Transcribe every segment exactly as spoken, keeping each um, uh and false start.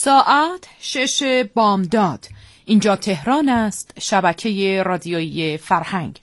ساعت شش بامداد. اینجا تهران است، شبکه رادیویی فرهنگ.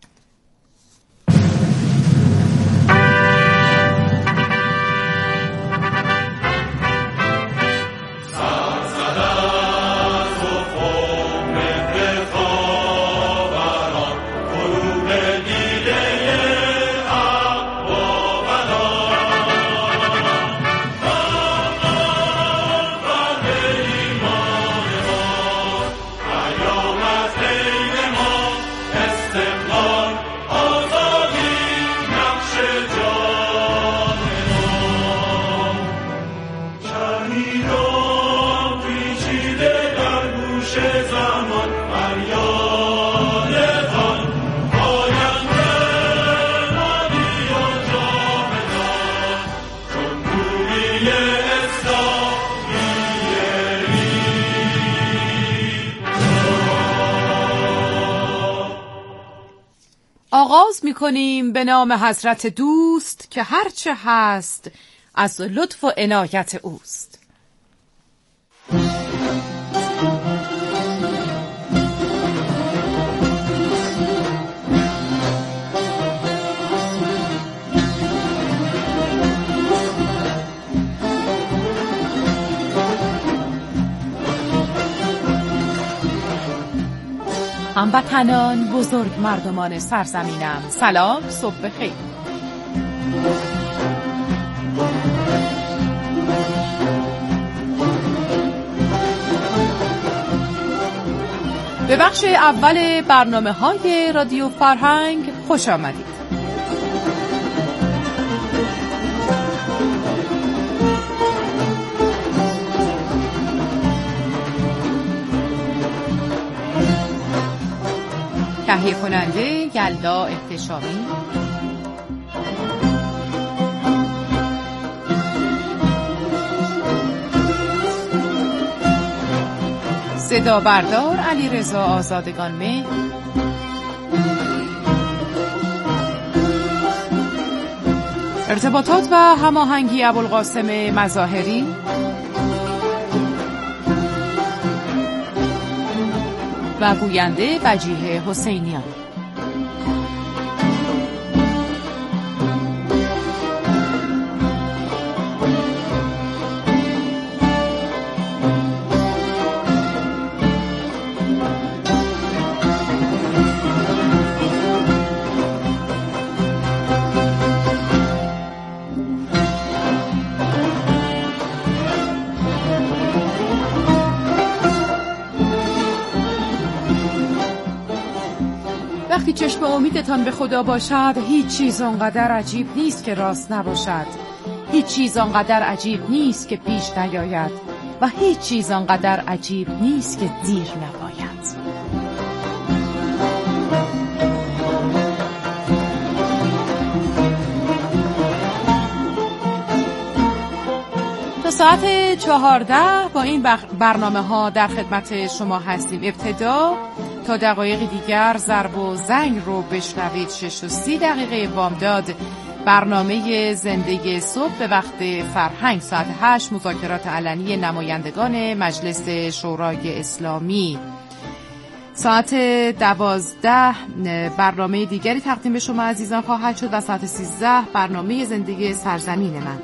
آغاز می‌کنیم به نام حضرت دوست که هرچه هست از لطف و عنایت اوست. هموطنان، بزرگ مردمان سرزمینم، سلام، صبح بخیر. به بخش اول برنامه های رادیو فرهنگ خوش آمدید. تهیه کننده یلدا احتشامی، صدا بردار علیرضا آزادگان مهر، ارتباطات و هماهنگی ابوالقاسم مظاهری، و گوینده وجیه حسینیان. وقتی چشم امیدتان به خدا باشد، هیچ چیز آنقدر عجیب نیست که راست نباشد، هیچ چیز آنقدر عجیب نیست که پیش نیاید و هیچ چیز آنقدر عجیب نیست که دیر نباید. تا ساعت چهارده با این برنامه ها در خدمت شما هستیم. ابتدا تا دقایق دیگر ضرب و زنگ رو بشنوید. شش و سی دقیقه بامداد برنامه زنده صبح به وقت فرهنگ. ساعت هشت مذاکرات علنی نمایندگان مجلس شورای اسلامی. ساعت دوازده برنامه دیگری تقدیم به شما عزیزان خواهد شد و ساعت سیزده برنامه زندگی سرزمین من.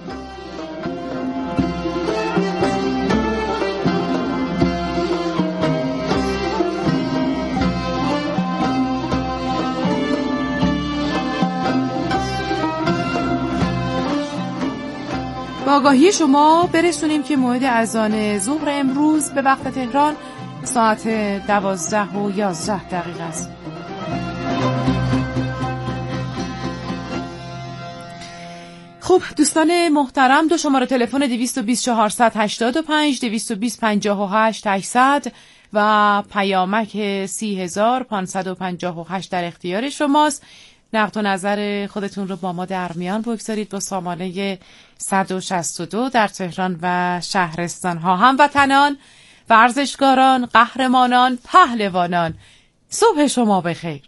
با آگاهی شما برسونیم که موعد اذان ظهر امروز به وقت تهران ساعت دوازده و یازده دقیقه است. خب دوستان محترم، دو شماره تلفن دویست و بیست چهارصد و هشتاد و پنج، دویست و بیست پنجاه و هشت هشتصد و پیامک سی هزار و پانصد و پنجاه و هشت در اختیار شماست. نقد و نظر خودتون رو با ما در میان بگذارید با سامانه صد و شصت و دو در تهران و شهرستان ها. هموطنان، ورزشکاران، قهرمانان، پهلوانان، صبح شما بخیر.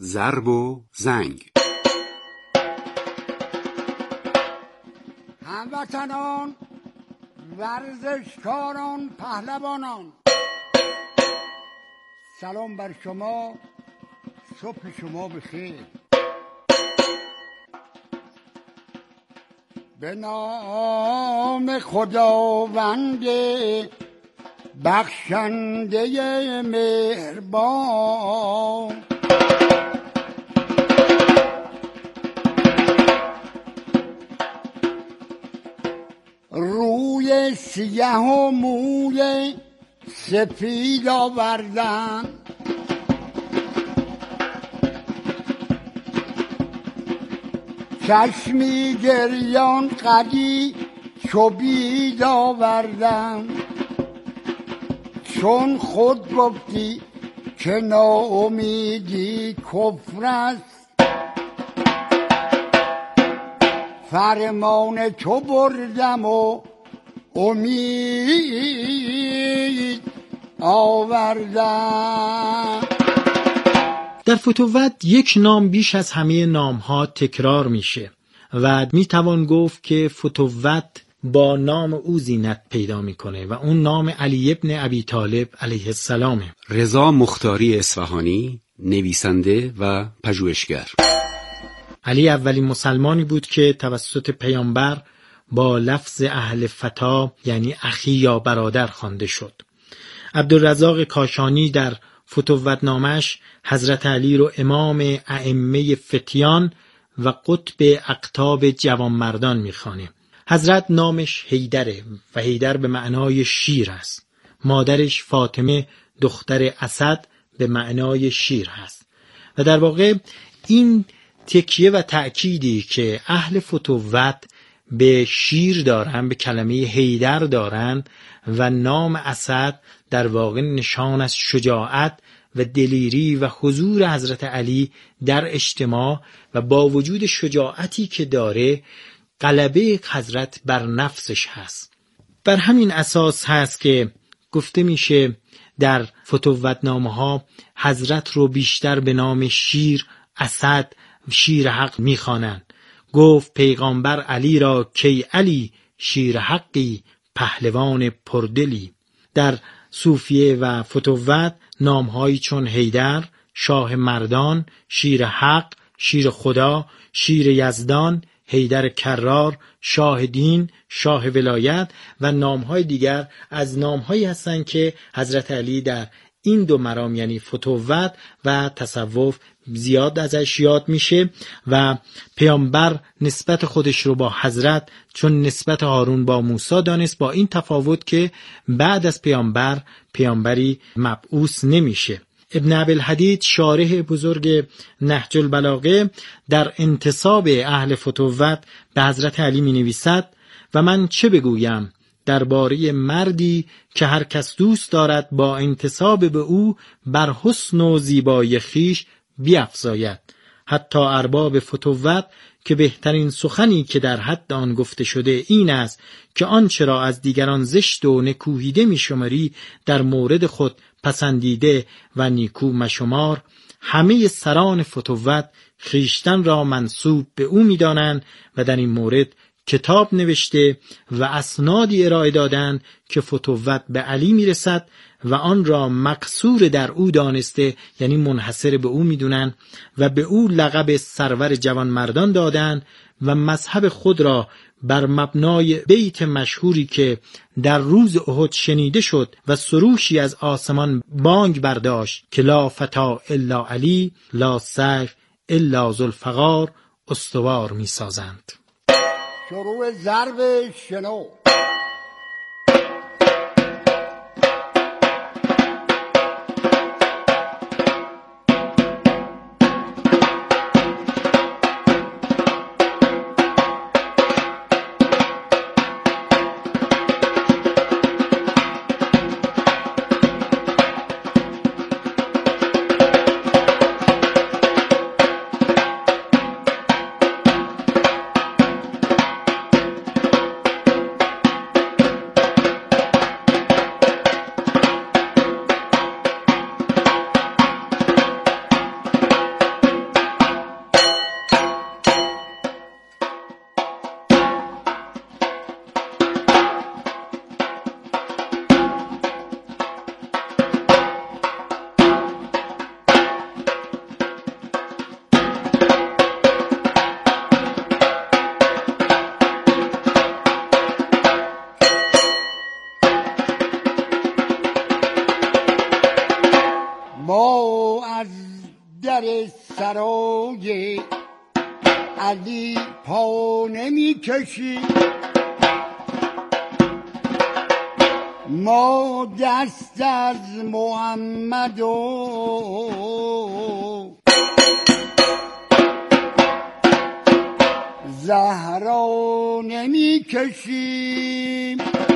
ضرب و زنگ. هموطنان، ورزشکاران، پهلوانان، سلام بر شما، صبح شما بخیر. به نام خداوند بخشنده مهربان، روی سیه و موی سفید آوردم، چشمی گریان قدی چوبید آوردم، چون خود گفتی که ناامیدی کفر است، فرمان تو بردم و امید آوردم. در فتوت یک نام بیش از همه نامها تکرار میشه و میتوان گفت که فتوت با نام او زینت پیدا میکنه و اون نام علی ابن ابی طالب علیه السلامه. رضا مختاری اصفهانی، نویسنده و پژوهشگر. علی اولین مسلمانی بود که توسط پیامبر با لفظ اهل فتا یعنی اخی یا برادر خوانده شد. عبدالرزاق کاشانی در فتوت نامش حضرت علی رو امام ائمه فتیان و قطب اقطاب جوانمردان میخوانه. حضرت نامش حیدره و حیدر به معنای شیر است. مادرش فاطمه دختر اسد به معنای شیر هست و در واقع این تکیه و تأکیدی که اهل فتوت به شیر دارن، به کلمه حیدر دارن و نام اسد در واقع نشان از شجاعت و دلیری و حضور حضرت علی در اجتماع و با وجود شجاعتی که داره غلبه حضرت بر نفسش هست. بر همین اساس هست که گفته میشه در فتوت نامه ها حضرت رو بیشتر به نام شیر، اسد، شیر حق میخوانند. گفت پیغامبر علی را کی علی، شیر حقی، پهلوان پردلی. در صوفیه و فتوت نامهایی چون حیدر، شاه مردان، شیر حق، شیر خدا، شیر یزدان، حیدر کرار، شاه دین، شاه ولایت و نامهای دیگر از نامهایی هستند که حضرت علی در این دو مرام یعنی فتوت و تصوف زیاد ازش یاد میشه و پیامبر نسبت خودش رو با حضرت چون نسبت هارون با موسی دانست، با این تفاوت که بعد از پیامبر پیامبری مبعوث نمیشه. ابن ابی‌الحدید شارح بزرگ نهج البلاغه در انتساب اهل فتوت به حضرت علی می نویسد و من چه بگویم درباره مردی که هر کس دوست دارد با انتساب به او بر حسن و زیبایی خیش بیفزاید. حتی ارباب فتوت که بهترین سخنی که در حد آن گفته شده این است که آنچه را از دیگران زشت و نکوهیده می شماری در مورد خود پسندیده و نیکو مشمار، همه سران فتوت خیشتن را منسوب به او می دانند و در این مورد کتاب نوشته و اسنادی ارائه دادند که فتوت به علی می رسد و آن را مقصور در او دانسته یعنی منحصر به او می دونن و به او لقب سرور جوان مردان دادند و مذهب خود را بر مبنای بیت مشهوری که در روز احد شنیده شد و سروشی از آسمان بانگ برداشت که لا فتا الا علی، لا سیف الا ذوالفقار استوار می سازند. شروع ضرب شنو. ابا از در سرای علی پا نمی کشی، ما دست از محمد و زهرا نمی کشیم.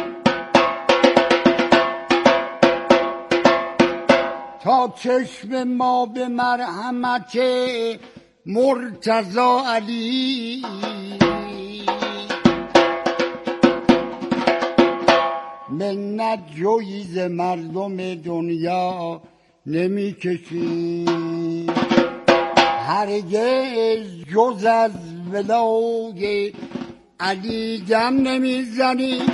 تا چشم ما به مرحمت مرتضی علی منت جویز مردم دنیا نمی کشیم. هرگز جز از ولای علی دم نمی زنیم،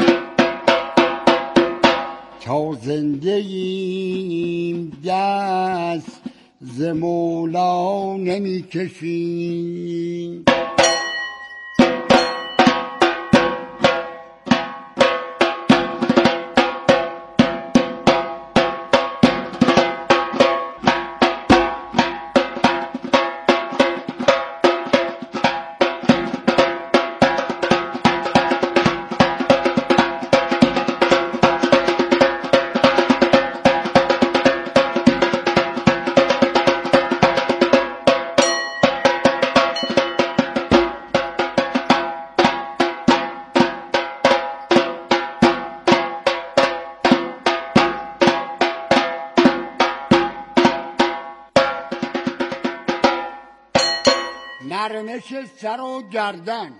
تا زنده ایم دست ز مولا نمی کشیم. نرمش سر و گردن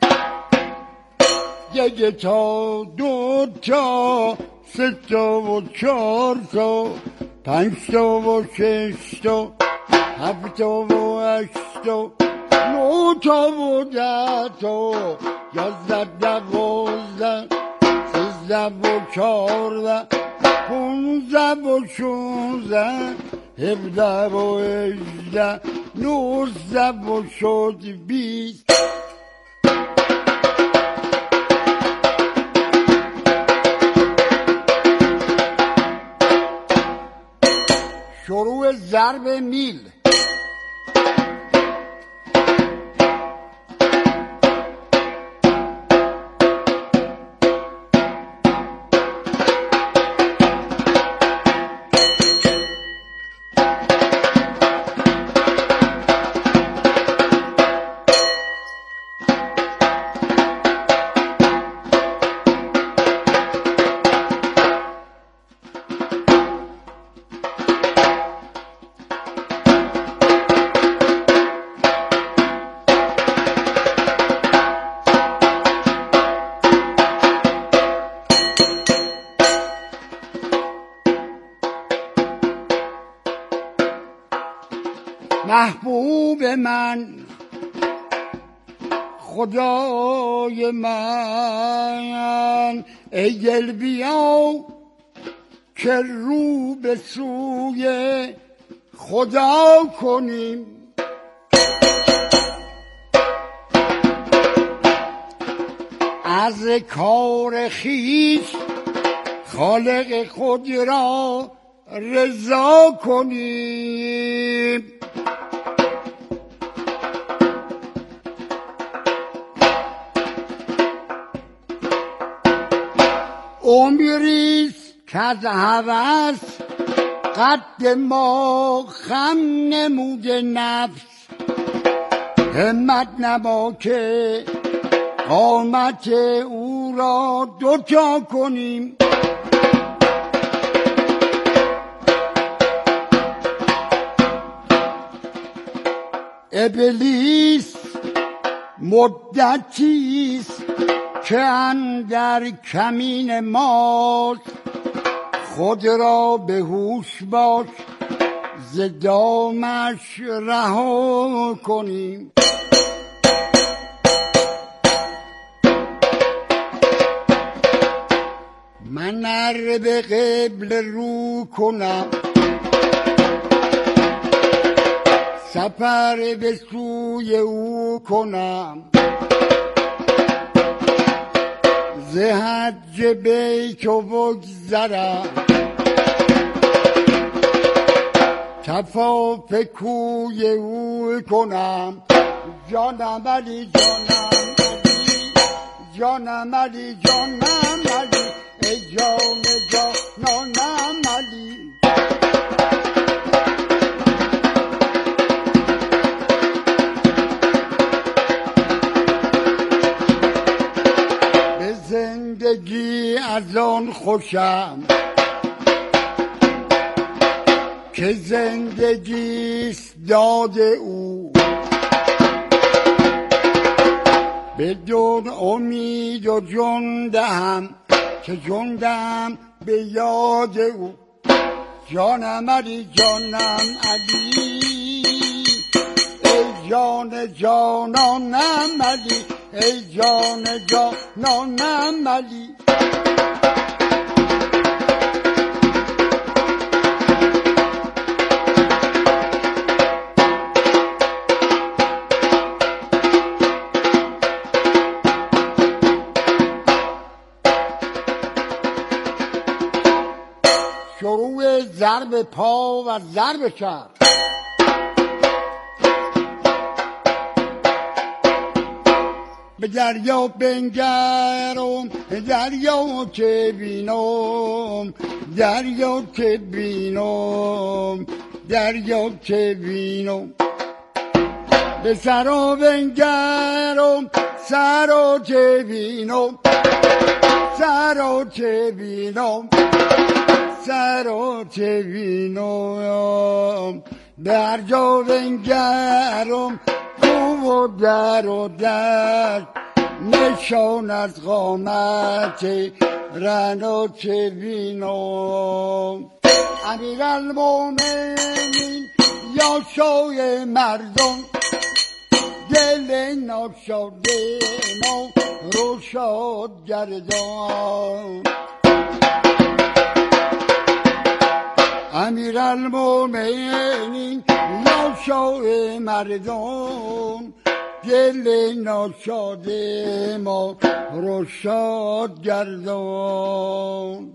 یک تا دو تا سه تا و چهار تا پنج تا و شش تا هفت تا و هشت تا نه تا و ده تا یازده دوازده سیزده و چهارده پونزده و شونزده هفده و هجده نوزده و شد بیست. شروع ضرب میل. محبوب من خدای من ای دل بیا که رو به سوی خدا کنیم. از کار خویش خالق خود را رضا کنیم. عمریست که از هوس قد ما خم نموده نفس، همت نما که قامت او را دوتا کنیم. ابلیس مدتیست که اندر کمین ماست، خود را به هوش باش ز دامش رها کنیم. من ار به قبل رو کنم سفر به سوی او کنم، ز حج بیت و بگذرم طواف کوی او کنم. جانم علی جانم علی، جانم علی جانم علی، ای جان جانانم علی. به زندگی از آن خوشم که زندگیست داد او، بدون امید و جان دهم که جان دهم به یاد او. جانم علی جانم علی، ای جان جانانم علی، ای جان جانانم علی. شروع ضرب پا و ضرب کرد. به دریا بنگرم، دریا که بینم، دریا که بینم، دریا که بینم. به سرا بنگرم، سرا که بینم، سرا که بینم، سرا که بینم. در جا بنگرم، و در و در نشان از قامت رنا چه بینم. امیرالمومنین یا شای مردم، دل ناشاده ما رو شاد گردان. امیرالمومنین یا شای مردم، دل ناشاده ما رو شاد گردان.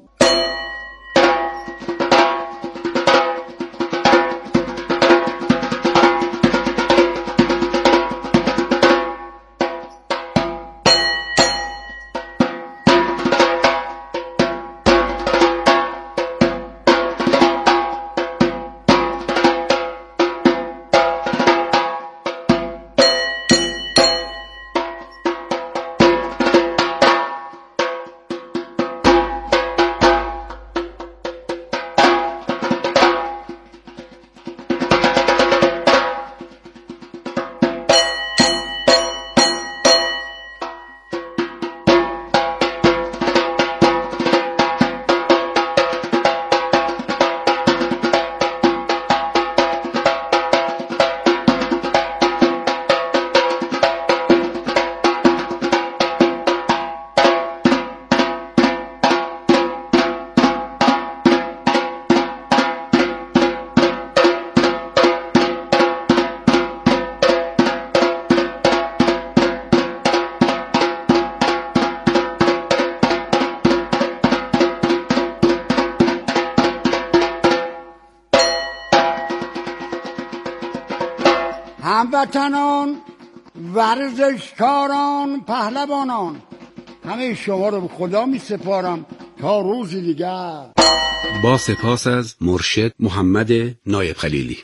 هموطنان، ورزشکاران، پهلوانان، همه شما رو به خدا می سپارم تا روزی دیگر. با سپاس از مرشد محمد نایب خلیلی.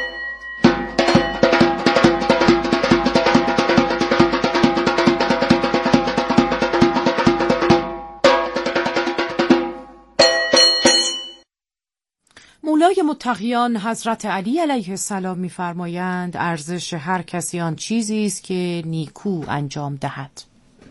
مولای متقیان حضرت علی علیه السلام می‌فرمایند ارزش هر کسی آن چیزی است که نیکو انجام دهد.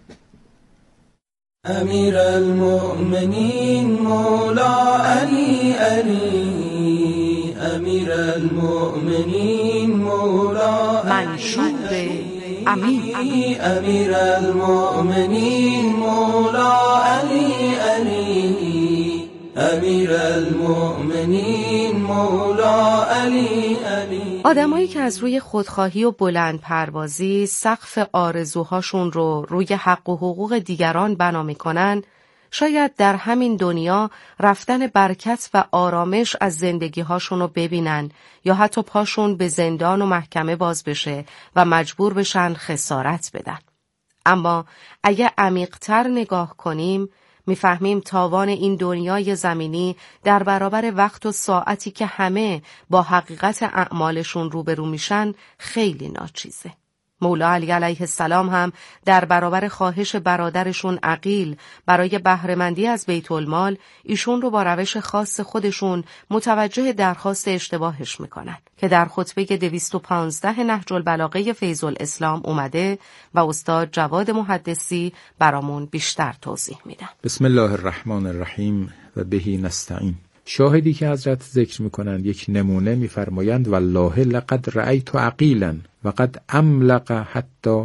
امیر المؤمنین مولا علی علی، امیر المؤمنین مولا منشور امین. امیر المؤمنین مولا علی علی، امیر المؤمنین مولا علی علی. آدمایی که از روی خودخواهی و بلند پروازی سقف آرزوهاشون رو روی حق و حقوق دیگران بنا میکنن، شاید در همین دنیا رفتن برکت و آرامش از زندگی هاشون رو ببینن یا حتی پاشون به زندان و محکمه باز بشه و مجبور بشن خسارت بدن. اما اگه عمیق‌تر نگاه کنیم میفهمیم تاوان این دنیای زمینی در برابر وقت و ساعتی که همه با حقیقت اعمالشون روبرو میشن خیلی ناچیزه. مولا علی علیه السلام هم در برابر خواهش برادرشون عقیل برای بهره‌مندی از بیت المال ایشون رو با روش خاص خودشون متوجه درخواست اشتباهش میکنن که در خطبه دویست و پانزده نهج البلاغه فیض الاسلام اومده و استاد جواد محدثی برامون بیشتر توضیح میدن. بسم الله الرحمن الرحیم و بهی نستعین. شاهدی که حضرت ذکر میکنند یک نمونه میفرمایند والله لقد رأیت عقیلا وقد املق حتی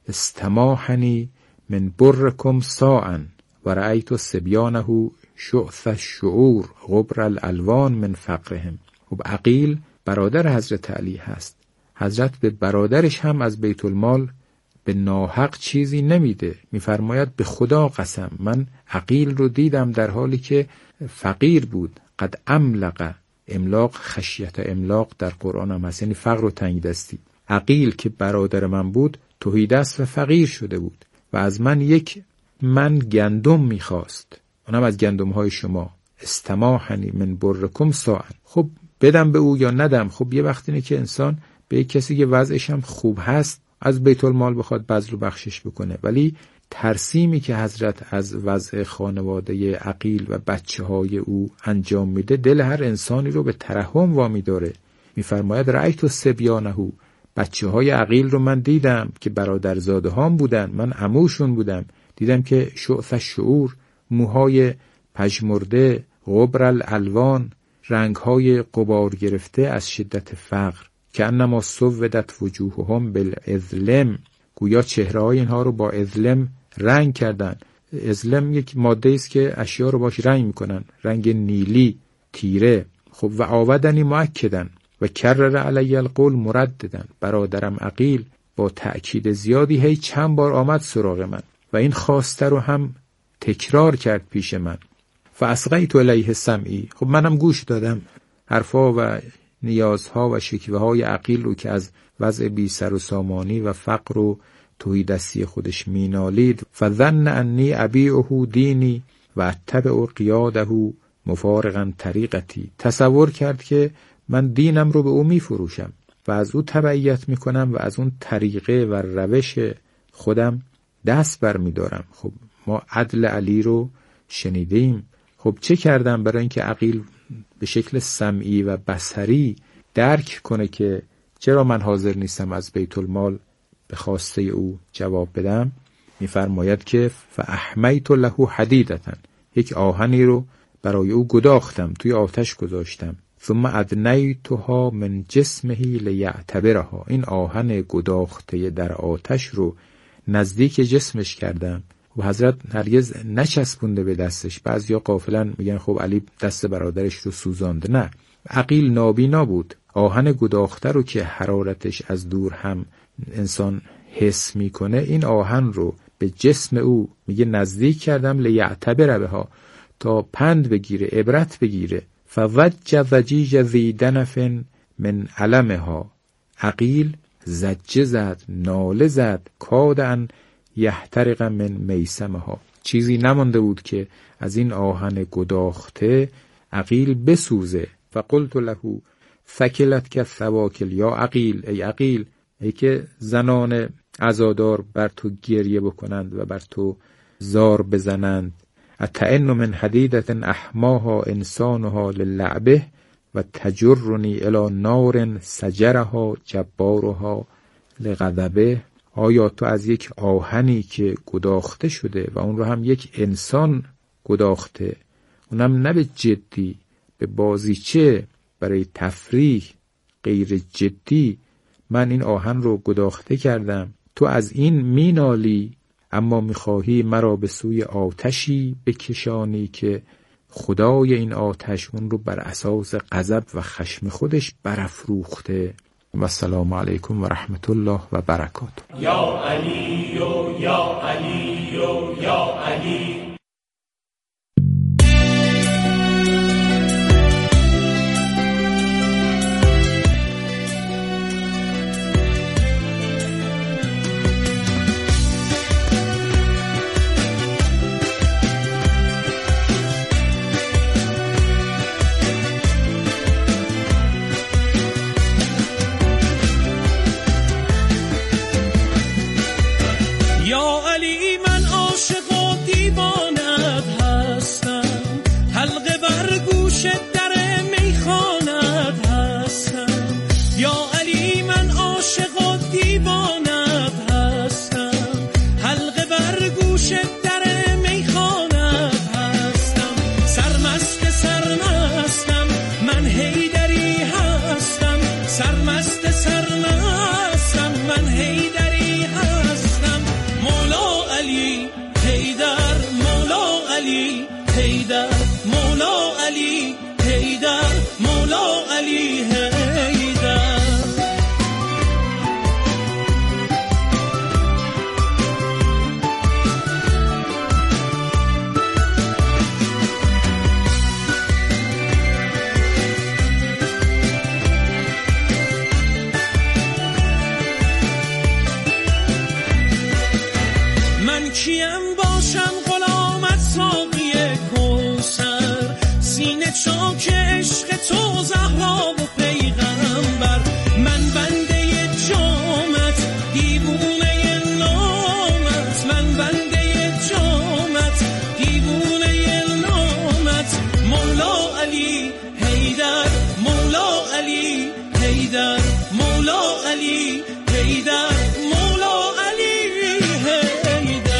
استماحنی من برکم ساعا و رأیت صبیانه شعث الشعور غبر الالوان من فقرهم. خب عقیل برادر حضرت علی هست. حضرت به برادرش هم از بیت المال به ناحق چیزی نمیده. میفرماید به خدا قسم من عقیل رو دیدم در حالی که فقیر بود. قد املق، املاق خشیت املاق در قرآن هم هست، یعنی فقر و تنگ دستی. عقیل که برادر من بود تهیدست و فقیر شده بود و از من یک من گندم میخواست، اونم از گندم های شما. استماحنی من برکم ساعا. خب بدم به او یا ندم؟ خب یه وقت اینه که انسان به یک کسی که وضعش هم خوب هست از بیت المال بخواد بذل و بخشش بکنه، ولی ترسیمی که حضرت از وضع خانواده عقیل و بچه های او انجام میده دل هر انسانی رو به ترحم وامی داره. میفرماید رأیت الصبیانه، بچه های عقیل رو من دیدم که برادرزاده هام بودن، من عموشون بودم، دیدم که شعث الشعور، موهای پژمرده، غبر الالوان، رنگهای غبار گرفته از شدت فقر، که انما سودت وجوههم بالاظلم، گویا چهره‌های اینها رو با اظلم رنگ کردن. اظلم یک ماده است که اشیا رو باش رنگ میکنن، رنگ نیلی تیره. خب و آودنی مؤکدن و کرر علی القول مرددن. برادرم عقیل با تأکید زیادی هی چند بار آمد سراغ من و این خواسته رو هم تکرار کرد پیش من. فاصغیت الیه سمعی، خب منم گوش دادم حرفا و نیازها و شکوه های عقیل رو که از وضع بی سر و سامانی و فقر و تهیدستی خودش مینالید. فظن انی ابیعه دینی و اتبع قیاده مفارقا طریقتی، تصور کرد که من دینم رو به او میفروشم و از او تبعیت میکنم و از اون طریقه و روش خودم دست بر میدارم. خب ما عدل علی رو شنیدیم. خب چه کردم برای اینکه عقیل به شکل سمعی و بصری درک کنه که چرا من حاضر نیستم از بیت المال به خواسته او جواب بدم؟ میفرماید که فاحمیت له حدیدتا، یک آهنی رو برای او گداختم، توی آتش گذاشتم. ثم ادنیتها من جسمه لیعتبرها، این آهن گداخته در آتش رو نزدیک جسمش کردم و حضرت هرگز نچسبونده به دستش. بعضیا غافلن میگن خب علی دست برادرش رو سوزانده. نه، عقیل نابینا بود. آهن گداخته رو که حرارتش از دور هم انسان حس میکنه، این آهن رو به جسم او میگه نزدیک کردم لیعتبر بها، تا پند بگیره، عبرت بگیره. فوج وجیج ذی دنف من علمها، عقیل زجه زد، ناله زد، کادن یحترق من میسمها، چیزی نمانده بود که از این آهن گداخته عقیل بسوزه. فقلت له ثکلت که ثواکل، یا عقیل، ای عقیل، ای که زنان عزادار بر تو گریه بکنند و بر تو زار بزنند. اتئن من حدیدت احماها انسانها للعبه و تجرنی الی نار سجرها جبارها لغضبه. آیا تو از یک آهنی که گداخته شده و اون رو هم یک انسان گداخته، اونم نه به جدی، به بازیچه، برای تفریح، غیر جدی، من این آهن رو گداخته کردم، تو از این مینالی، اما میخواهی مرا به سوی آتشی بکشانی که خدای این آتش اون رو بر اساس غضب و خشم خودش برافروخته. و السلام علیکم و رحمت الله و برکاته. یا علی یا علی یا علی حیدر مولا علی حیدر مولا علی حیدر.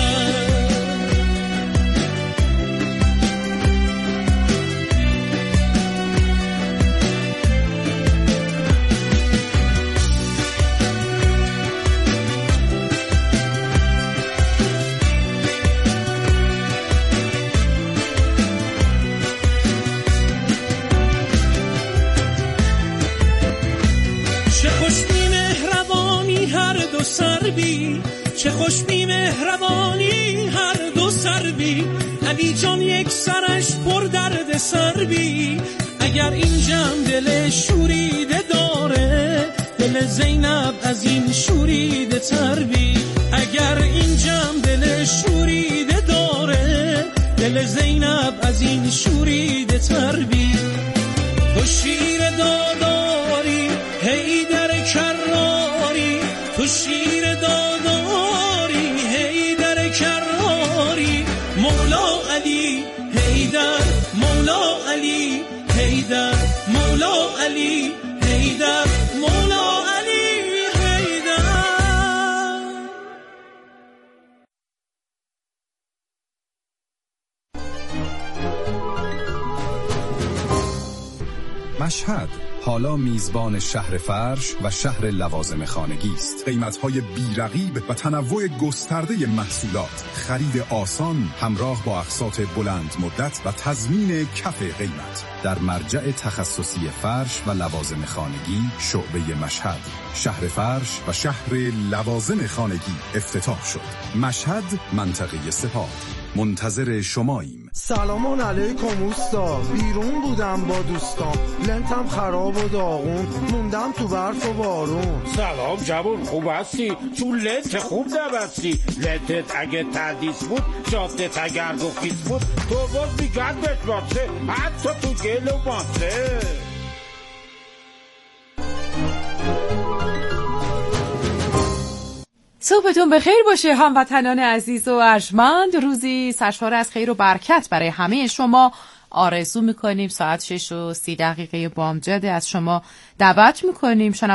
چه خوش بی مهربانی هر دو سر بی، علی جان یک سرش پر درد سر بی. اگر این جمع دل شوریده داره، دل زینب از این شوریده تر بی. اگر این جمع دل شوریده داره، دل زینب از این شوریده تر بی. تو شیر داداری حیدر کراری، تو شیر داداری حیدر کراری. مولا علی حیدر مولا علی حیدر مولا علی حیدر مولا علی حیدر. مشهد حالا میزبان شهر فرش و شهر لوازم خانگی است. قیمت‌های بی‌رقیب و تنوع گسترده محصولات، خرید آسان همراه با اقساط بلند مدت و تضمین کف قیمت. در مرجع تخصصی فرش و لوازم خانگی شعبه مشهد، شهر فرش و شهر لوازم خانگی افتتاح شد. مشهد، منطقه سپاه. منتظر شماییم. سلامان علیکم اوستا، بیرون بودم با دوستام، لنتم خراب و داغون، موندم تو برف و بارون. سلام جوون، خوب هستی؟ چون لنت خوب نبستی. لنتت اگه تردیس بود، جادت اگر گفیت بود، تو باز میگن بشماسه، حتی تو گل و ماسه. صبحتون بخیر باشه هموطنان عزیز و ارجمند. روزی سرشار از خیر و برکت برای همه شما آرزو میکنیم. ساعت شش و سی دقیقه بامجد از شما دعوت میکنیم